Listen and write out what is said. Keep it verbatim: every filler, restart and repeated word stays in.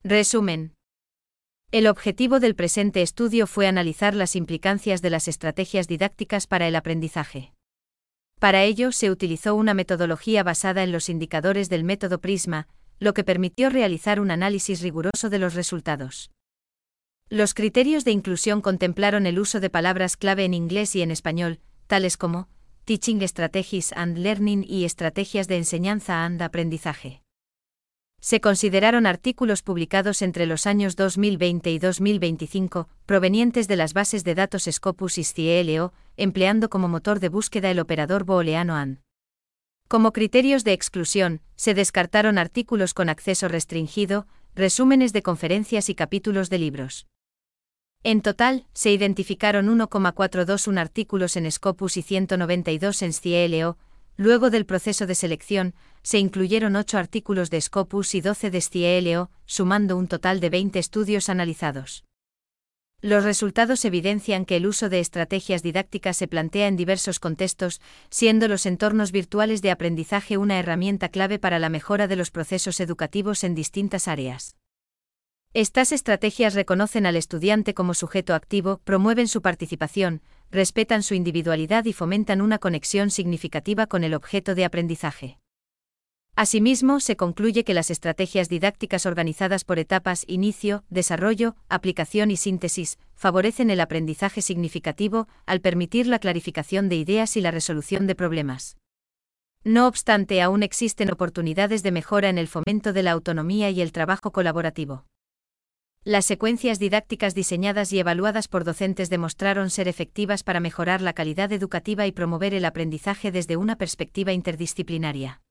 Resumen. El objetivo del presente estudio fue analizar las implicancias de las estrategias didácticas para el aprendizaje. Para ello se utilizó una metodología basada en los indicadores del método PRISMA, lo que permitió realizar un análisis riguroso de los resultados. Los criterios de inclusión contemplaron el uso de palabras clave en inglés y en español, tales como Teaching Strategies and Learning y estrategias de enseñanza and aprendizaje. Se consideraron artículos publicados entre los años dos mil veinte y dos mil veinticinco, provenientes de las bases de datos Scopus y Scielio, empleando como motor de búsqueda el operador booleano and. Como criterios de exclusión, se descartaron artículos con acceso restringido, resúmenes de conferencias y capítulos de libros. En total, se identificaron uno coma cuatrocientos veintiuno artículos en Scopus y ciento noventa y dos en Scielio. Luego del proceso de selección, se incluyeron ocho artículos de Scopus y doce de Scielio, sumando un total de veinte estudios analizados. Los resultados evidencian que el uso de estrategias didácticas se plantea en diversos contextos, siendo los entornos virtuales de aprendizaje una herramienta clave para la mejora de los procesos educativos en distintas áreas. Estas estrategias reconocen al estudiante como sujeto activo, promueven su participación, respetan su individualidad y fomentan una conexión significativa con el objeto de aprendizaje. Asimismo, se concluye que las estrategias didácticas organizadas por etapas inicio, desarrollo, aplicación y síntesis favorecen el aprendizaje significativo al permitir la clarificación de ideas y la resolución de problemas. No obstante, aún existen oportunidades de mejora en el fomento de la autonomía y el trabajo colaborativo. Las secuencias didácticas diseñadas y evaluadas por docentes demostraron ser efectivas para mejorar la calidad educativa y promover el aprendizaje desde una perspectiva interdisciplinaria.